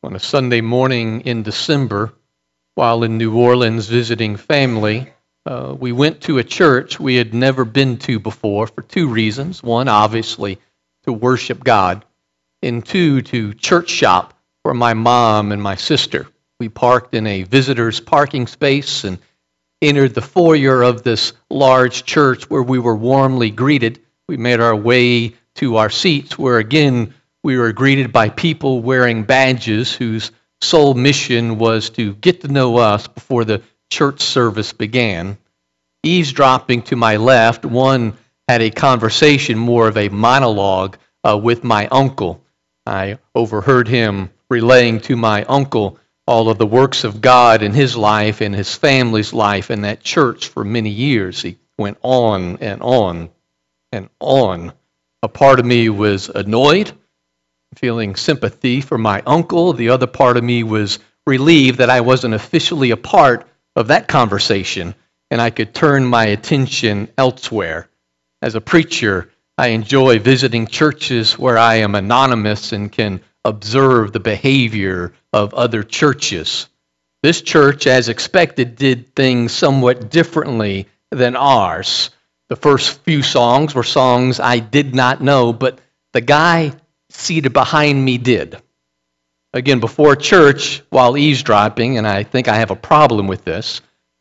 On a Sunday morning in December, while in New Orleans visiting family, we went to a church we had never been to before for two reasons. One, obviously, to worship God, and two, to church shop for my mom and my sister. We parked in a visitor's parking space and entered the foyer of this large church where we were warmly greeted. We made our way to our seats where, again, we were greeted by people wearing badges whose sole mission was to get to know us before the church service began. Eavesdropping to my left, one had a conversation, more of a monologue, with my uncle. I overheard him relaying to my uncle all of the works of God in his life and his family's life in that church for many years. He went on and on and on. A part of me was annoyed, feeling sympathy for my uncle. The other part of me was relieved that I wasn't officially a part of that conversation and I could turn my attention elsewhere. As a preacher, I enjoy visiting churches where I am anonymous and can observe the behavior of other churches. This church, as expected, did things somewhat differently than ours. The first few songs were songs I did not know, but the guy seated behind me did. Again, before church, while eavesdropping, and I think I have a problem with this,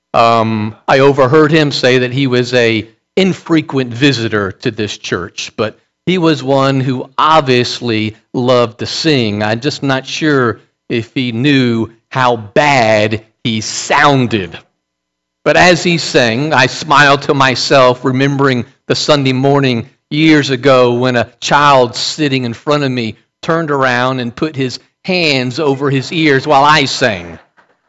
I overheard him say that he was an infrequent visitor to this church, but he was one who obviously loved to sing. I'm just not sure if he knew how bad he sounded. But as he sang, I smiled to myself, remembering the Sunday morning years ago when a child sitting in front of me turned around and put his hands over his ears while I sang.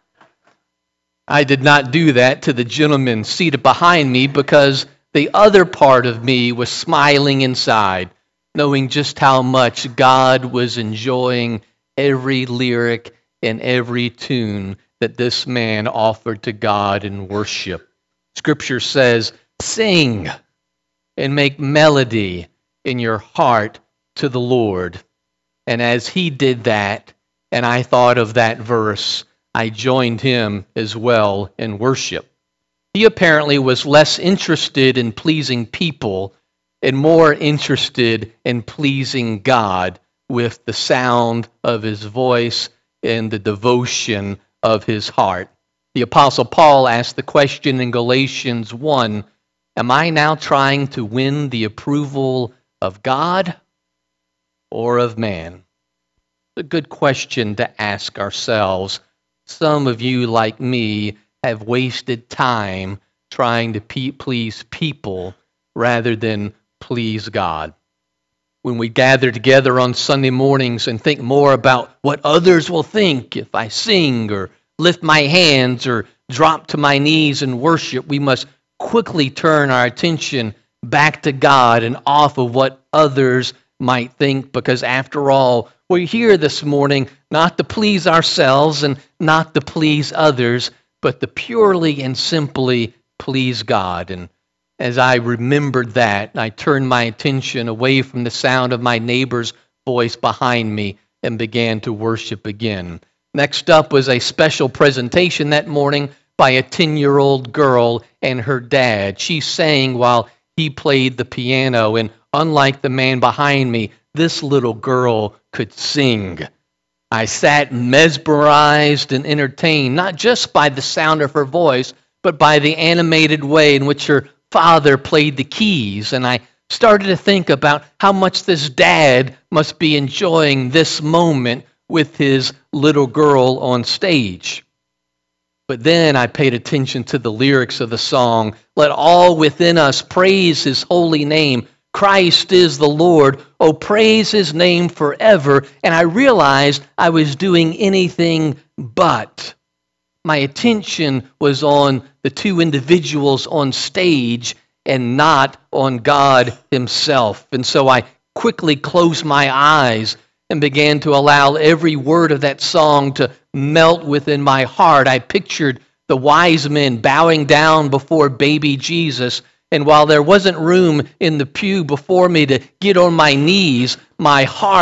I did not do that to the gentleman seated behind me because the other part of me was smiling inside, knowing just how much God was enjoying every lyric and every tune that this man offered to God in worship. Scripture says, "Sing and make melody in your heart to the Lord." And as he did that, and I thought of that verse, I joined him as well in worship. He apparently was less interested in pleasing people and more interested in pleasing God with the sound of his voice and the devotion of his heart. The Apostle Paul asked the question in Galatians 1, am I now trying to win the approval of God or of man? It's a good question to ask ourselves. Some of you, like me, have wasted time trying to please people rather than please God. When we gather together on Sunday mornings and think more about what others will think if I sing or lift my hands or drop to my knees and worship, we must quickly turn our attention back to God and off of what others might think, because after all, we're here this morning not to please ourselves and not to please others, but to purely and simply please God. And as I remembered that, I turned my attention away from the sound of my neighbor's voice behind me and began to worship again. Next up was a special presentation that morning by a 10-year-old girl and her dad. She sang while he played the piano, and unlike the man behind me, this little girl could sing. I sat mesmerized and entertained, not just by the sound of her voice, but by the animated way in which her father played the keys. And I started to think about how much this dad must be enjoying this moment with his little girl on stage. But then I paid attention to the lyrics of the song. Let all within us praise his holy name. Christ is the Lord. Oh, praise his name forever. And I realized I was doing anything but. My attention was on the two individuals on stage and not on God himself. And so I quickly closed my eyes and began to allow every word of that song to melt within my heart. I pictured the wise men bowing down before baby Jesus, and while there wasn't room in the pew before me to get on my knees, my heart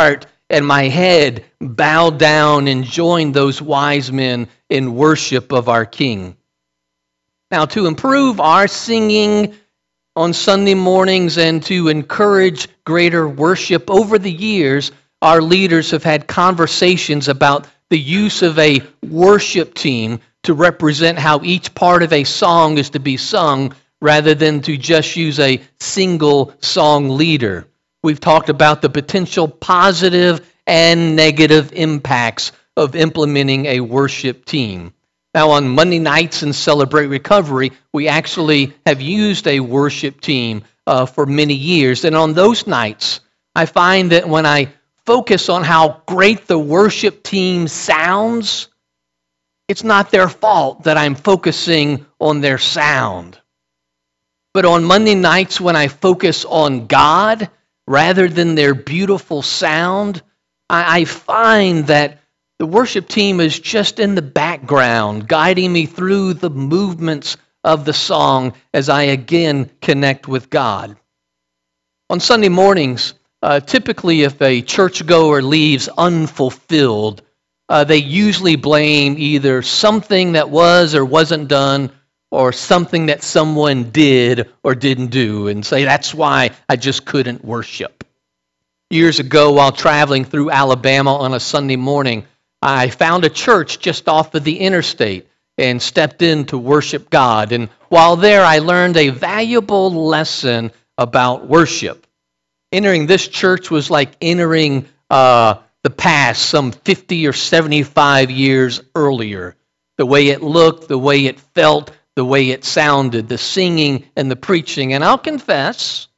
and my head bowed down and joined those wise men in worship of our King. Now, to improve our singing on Sunday mornings and to encourage greater worship, over the years, our leaders have had conversations about the use of a worship team to represent how each part of a song is to be sung rather than to just use a single song leader. We've talked about the potential positive and negative impacts of implementing a worship team. Now, on Monday nights in Celebrate Recovery, we actually have used a worship team for many years. And on those nights, I find that when I focus on how great the worship team sounds, it's not their fault that I'm focusing on their sound. But on Monday nights, when I focus on God rather than their beautiful sound, I find that the worship team is just in the background, guiding me through the movements of the song as I again connect with God. On Sunday mornings, typically if a churchgoer leaves unfulfilled, they usually blame either something that was or wasn't done or something that someone did or didn't do and say, that's why I just couldn't worship. Years ago, while traveling through Alabama on a Sunday morning, I found a church just off of the interstate and stepped in to worship God. And while there, I learned a valuable lesson about worship. Entering this church was like entering the past some 50 or 75 years earlier. The way it looked, the way it felt, the way it sounded, the singing and the preaching. And I'll confess,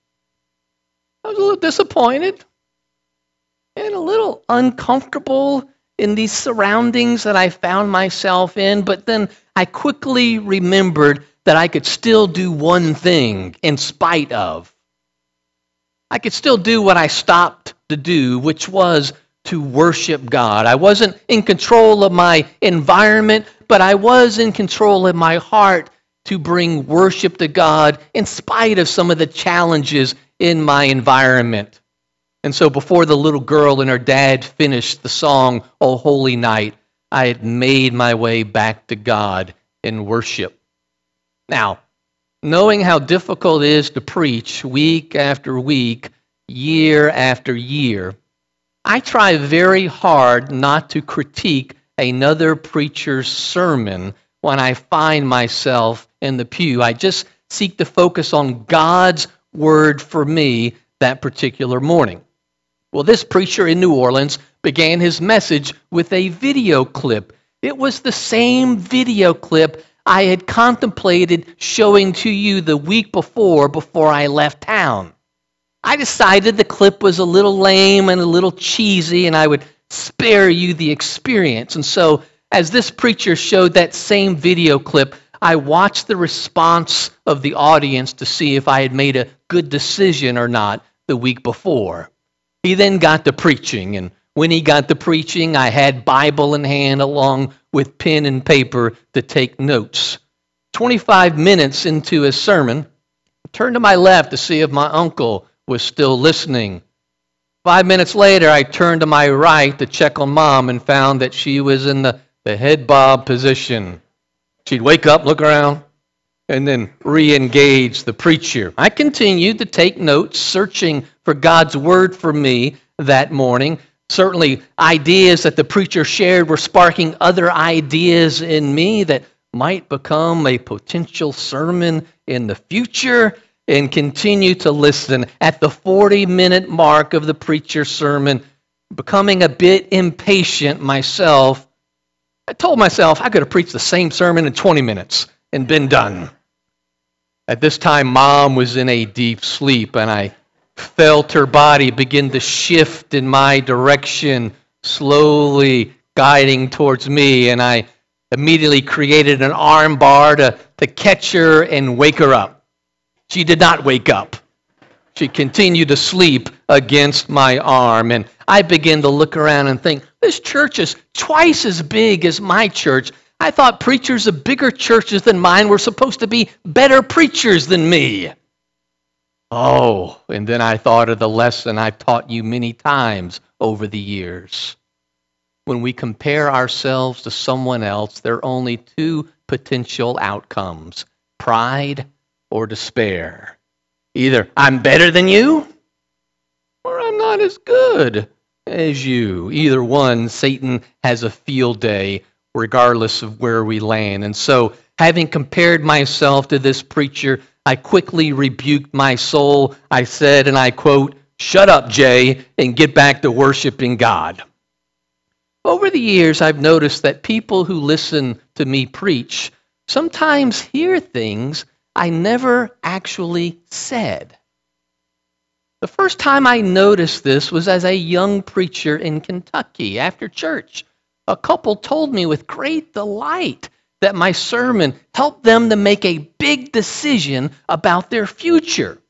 I was a little disappointed and a little uncomfortable in these surroundings that I found myself in, but then I quickly remembered that I could still do one thing in spite of. I could still do what I stopped to do, which was to worship God. I wasn't in control of my environment, but I was in control of my heart to bring worship to God in spite of some of the challenges in my environment. And so before the little girl and her dad finished the song, "O Holy Night," I had made my way back to God in worship. Now, knowing how difficult it is to preach week after week, year after year, I try very hard not to critique another preacher's sermon when I find myself in the pew. I just seek to focus on God's word for me that particular morning. Well, this preacher in New Orleans began his message with a video clip. It was the same video clip I had contemplated showing to you the week before I left town. I decided the clip was a little lame and a little cheesy, and I would spare you the experience. And so, as this preacher showed that same video clip, I watched the response of the audience to see if I had made a good decision or not the week before. He then got to preaching, and when he got to preaching, I had Bible in hand along with pen and paper to take notes. 25 minutes into his sermon, I turned to my left to see if my uncle was still listening. 5 minutes later, I turned to my right to check on Mom and found that she was in the head bob position. She'd wake up, look around, and then re-engage the preacher. I continued to take notes, searching for God's word for me that morning. Certainly, ideas that the preacher shared were sparking other ideas in me that might become a potential sermon in the future, and continue to listen. At the 40-minute mark of the preacher's sermon, becoming a bit impatient myself, I told myself I could have preached the same sermon in 20 minutes and been done. At this time, Mom was in a deep sleep, and I felt her body begin to shift in my direction, slowly guiding towards me, and I immediately created an arm bar to catch her and wake her up. She did not wake up. She continued to sleep against my arm, and I began to look around and think, this church is twice as big as my church. I thought preachers of bigger churches than mine were supposed to be better preachers than me. Oh, and then I thought of the lesson I've taught you many times over the years. When we compare ourselves to someone else, there are only two potential outcomes: pride or despair. Either I'm better than you, or I'm not as good as you. Either one, Satan has a field day regardless of where we land. And so, having compared myself to this preacher, I quickly rebuked my soul. I said, and I quote, "Shut up, Jay, and get back to worshiping God." Over the years, I've noticed that people who listen to me preach sometimes hear things I never actually said. The first time I noticed this was as a young preacher in Kentucky after church. A couple told me with great delight that my sermon helped them to make a big decision about their future.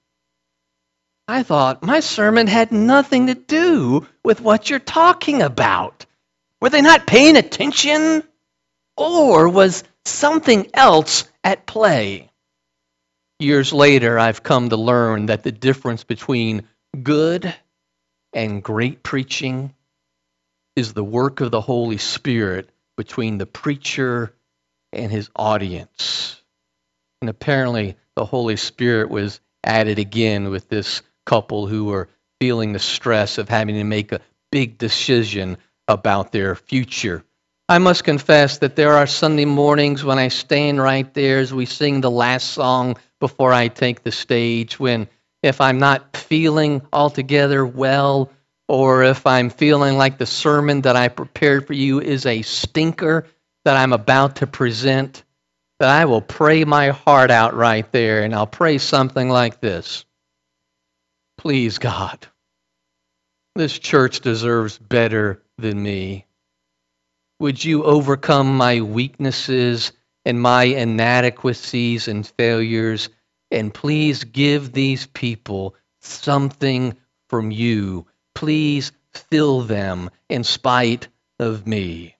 I thought, my sermon had nothing to do with what you're talking about. Were they not paying attention? Or was something else at play? Years later, I've come to learn that the difference between good and great preaching is the work of the Holy Spirit between the preacher and his audience. And apparently, the Holy Spirit was at it again with this couple who were feeling the stress of having to make a big decision about their future. I must confess that there are Sunday mornings when I stand right there as we sing the last song before I take the stage, when if I'm not feeling altogether well, or if I'm feeling like the sermon that I prepared for you is a stinker that I'm about to present, that I will pray my heart out right there, and I'll pray something like this. Please, God, this church deserves better than me. Would you overcome my weaknesses and my inadequacies and failures, and please give these people something from you. Please fill them in spite of me.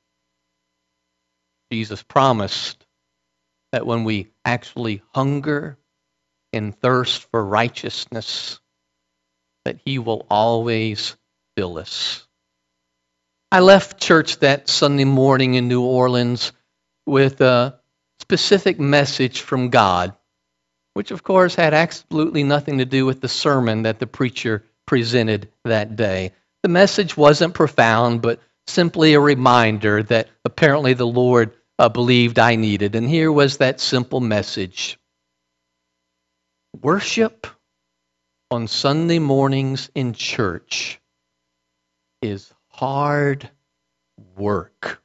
Jesus promised that when we actually hunger and thirst for righteousness, that he will always fill us. I left church that Sunday morning in New Orleans with a specific message from God, which of course had absolutely nothing to do with the sermon that the preacher presented that day. The message wasn't profound, but simply a reminder that apparently the Lord believed I needed. And here was that simple message. Worship on Sunday mornings in church is hard work.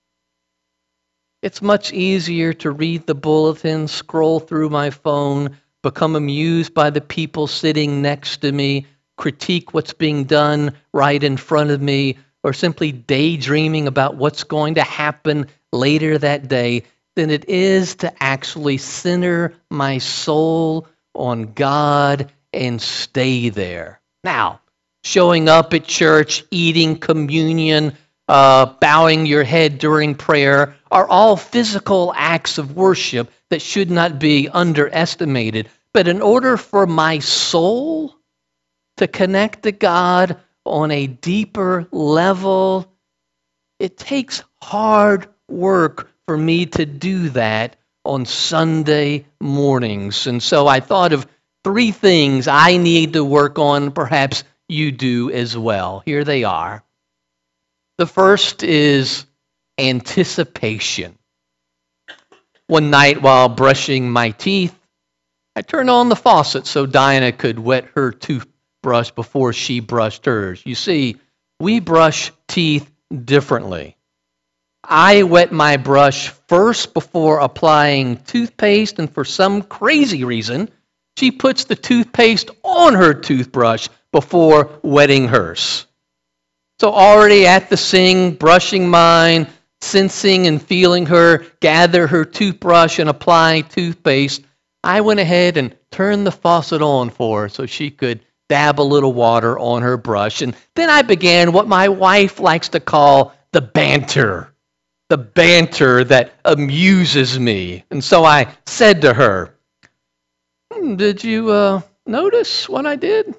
It's much easier to read the bulletin, scroll through my phone, become amused by the people sitting next to me, critique what's being done right in front of me, or simply daydreaming about what's going to happen later that day, than it is to actually center my soul on God and stay there. Now, showing up at church, eating communion, bowing your head during prayer are all physical acts of worship that should not be underestimated. But in order for my soul to connect to God on a deeper level, it takes hard work for me to do that on Sunday mornings. And so I thought of 3 things I need to work on. Perhaps you do as well. Here they are. The first is anticipation. One night while brushing my teeth, I turned on the faucet so Diana could wet her toothbrush before she brushed hers. You see, we brush teeth differently. I wet my brush first before applying toothpaste, and for some crazy reason, she puts the toothpaste on her toothbrush before wetting hers. So already at the sink, brushing mine, sensing and feeling her gather her toothbrush and apply toothpaste, I went ahead and turned the faucet on for her so she could dab a little water on her brush. And then I began what my wife likes to call the banter that amuses me. And so I said to her, did you notice what I did?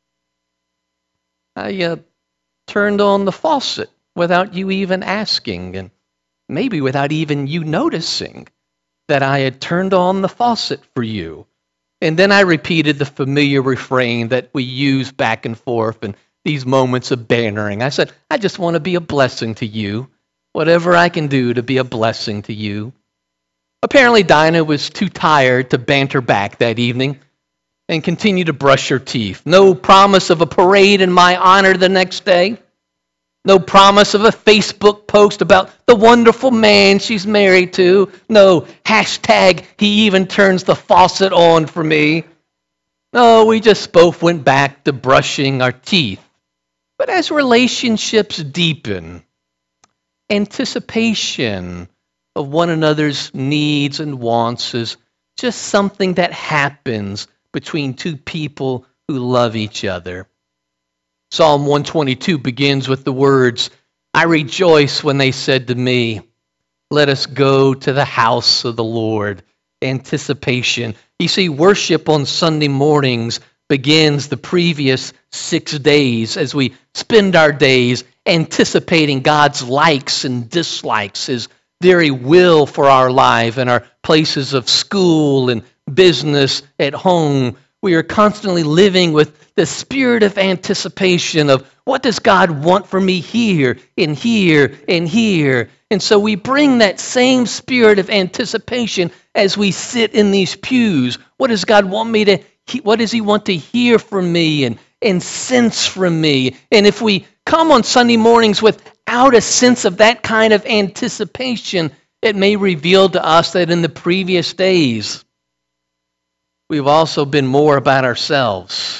I turned on the faucet without you even asking, and maybe without even you noticing that I had turned on the faucet for you. And then I repeated the familiar refrain that we use back and forth in these moments of bantering. I said, I just want to be a blessing to you, whatever I can do to be a blessing to you. Apparently, Dinah was too tired to banter back that evening and continued to brush her teeth. No promise of a parade in my honor the next day. No promise of a Facebook post about the wonderful man she's married to. No hashtag, he even turns the faucet on for me. No, we just both went back to brushing our teeth. But as relationships deepen, anticipation of one another's needs and wants is just something that happens between two people who love each other. Psalm 122 begins with the words, I rejoice when they said to me, let us go to the house of the Lord. Anticipation. You see, worship on Sunday mornings begins the previous 6 days as we spend our days anticipating God's likes and dislikes, His very will for our life and our places of school and business at home. We are constantly living with the spirit of anticipation of what does God want for me here and here and here. And so we bring that same spirit of anticipation as we sit in these pews. What does God want me to, what does He want to hear from me and sense from me? And if we come on Sunday mornings without a sense of that kind of anticipation, it may reveal to us that in the previous days, we've also been more about ourselves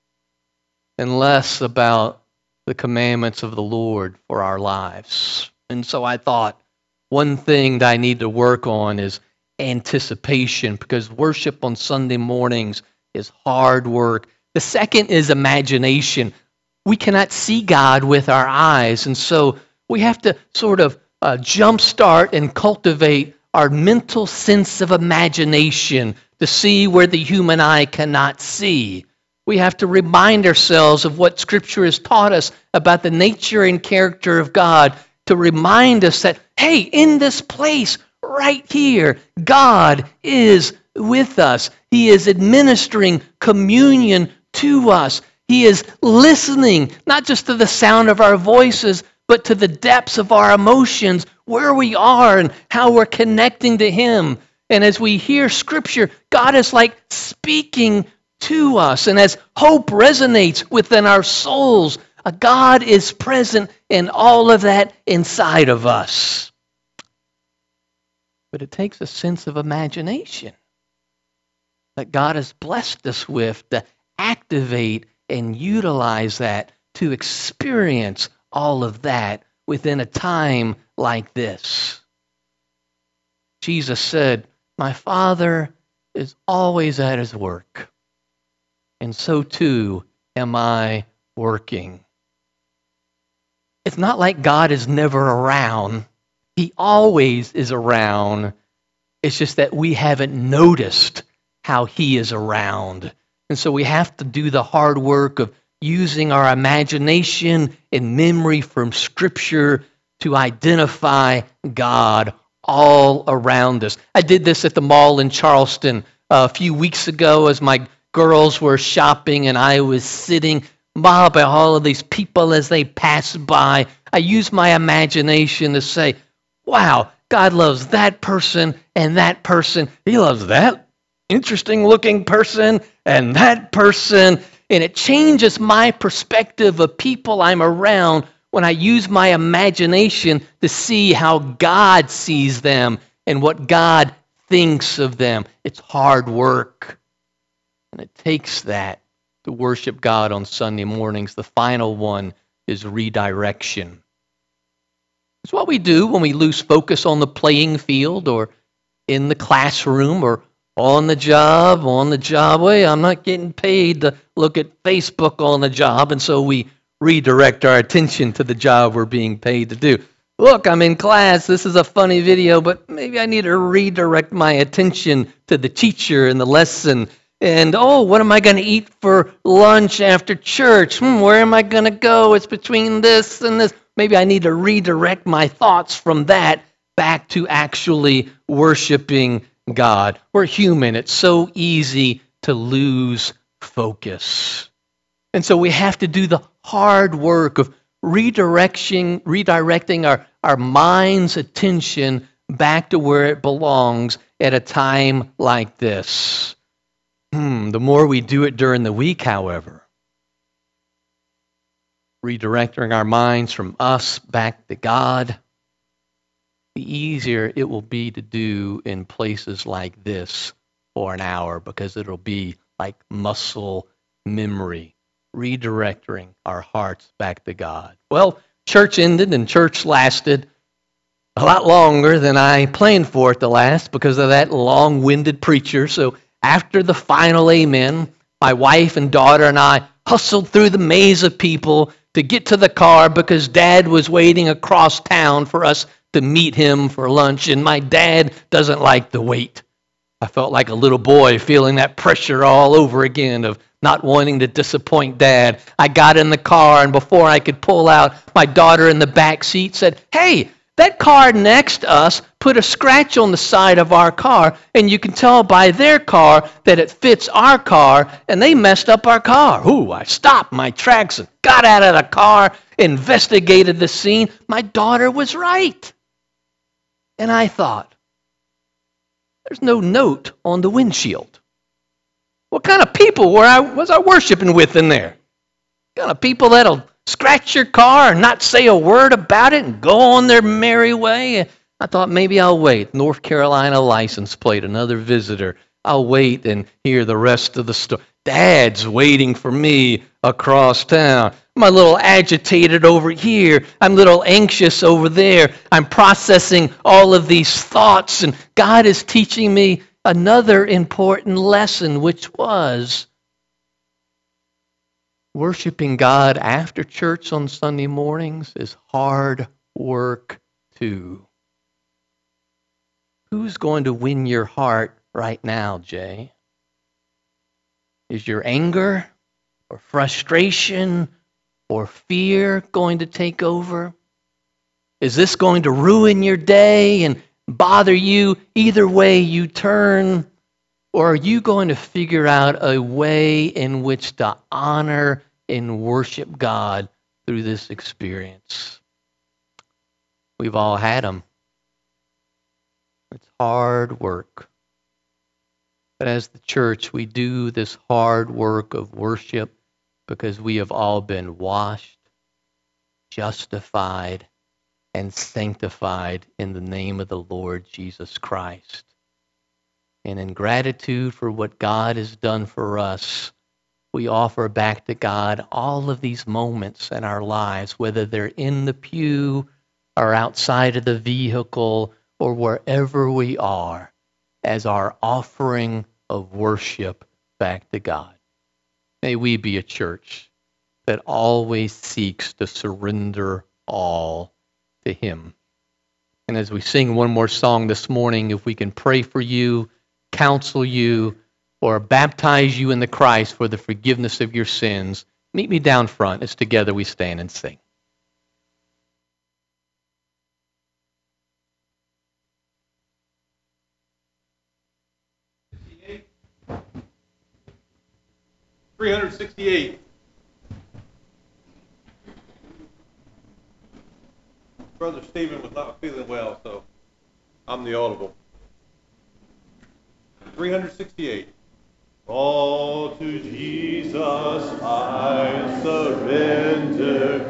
and less about the commandments of the Lord for our lives. And so I thought one thing that I need to work on is anticipation, because worship on Sunday mornings is hard work. The second is imagination. We cannot see God with our eyes, and so we have to sort of jumpstart and cultivate our mental sense of imagination to see where the human eye cannot see. We have to remind ourselves of what Scripture has taught us about the nature and character of God, to remind us that, hey, in this place right here, God is with us. He is administering communion to us. He is listening, not just to the sound of our voices, but to the depths of our emotions, where we are and how we're connecting to Him. And as we hear Scripture, God is like speaking to us. And as hope resonates within our souls, God is present in all of that inside of us. But it takes a sense of imagination that God has blessed us with to activate and utilize that to experience all of that within a time like this. Jesus said, my Father is always at His work, and so too am I working. It's not like God is never around. He always is around. It's just that we haven't noticed how He is around. And so we have to do the hard work of using our imagination and memory from Scripture to identify God all around us. I did this at the mall in Charleston a few weeks ago as my girls were shopping and I was sitting mobbed by all of these people as they passed by. I used my imagination to say, wow, God loves that person and that person. He loves that interesting looking person and that person. And it changes my perspective of people I'm around when I use my imagination to see how God sees them and what God thinks of them. It's hard work. And it takes that to worship God on Sunday mornings. The final one is redirection. It's what we do when we lose focus on the playing field or in the classroom or on the job. Wait, I'm not getting paid to look at Facebook on the job, and so we redirect our attention to the job we're being paid to do. Look, I'm in class. This is a funny video, but maybe I need to redirect my attention to the teacher and the lesson. And, oh, what am I going to eat for lunch after church? Where am I going to go? It's between this and this. Maybe I need to redirect my thoughts from that back to actually worshiping God. We're human. It's so easy to lose focus. And so we have to do the hard work of redirecting our mind's attention back to where it belongs at a time like this. The more we do it during the week, however, redirecting our minds from us back to God, the easier it will be to do in places like this for an hour, because it'll be like muscle memory, redirecting our hearts back to God. Well, church ended and church lasted a lot longer than I planned for it to last because of that long-winded preacher. So after the final amen, my wife and daughter and I hustled through the maze of people to get to the car because Dad was waiting across town for us to meet him for lunch, and my dad doesn't like to wait. I felt like a little boy feeling that pressure all over again of not wanting to disappoint Dad. I got in the car, and before I could pull out, my daughter in the back seat said, "Hey, that car next to us put a scratch on the side of our car, and you can tell by their car that it fits our car, and they messed up our car." Ooh, I stopped my tracks and got out of the car, investigated the scene. My daughter was right. And I thought, there's no note on the windshield. What kind of people was I worshiping with in there? What kind of people that'll scratch your car and not say a word about it and go on their merry way? I thought maybe I'll wait. North Carolina license plate, another visitor. I'll wait and hear the rest of the story. Dad's waiting for me across town. I'm a little agitated over here. I'm a little anxious over there. I'm processing all of these thoughts, and God is teaching me another important lesson, which was worshiping God after church on Sunday mornings is hard work too. Who's going to win your heart right now, Jay? Is your anger or frustration or fear going to take over? Is this going to ruin your day and bother you either way you turn? Or are you going to figure out a way in which to honor and worship God through this experience? We've all had them. It's hard work. But as the church, we do this hard work of worship because we have all been washed, justified, and sanctified in the name of the Lord Jesus Christ. And in gratitude for what God has done for us, we offer back to God all of these moments in our lives, whether they're in the pew or outside of the vehicle or wherever we are, as our offering of worship back to God. May we be a church that always seeks to surrender all to Him. And as we sing one more song this morning, if we can pray for you, counsel you, or baptize you in the Christ for the forgiveness of your sins, meet me down front as together we stand and sing. $368. Brother Stephen was not feeling well, so I'm the audible. 368. All to Jesus I surrender.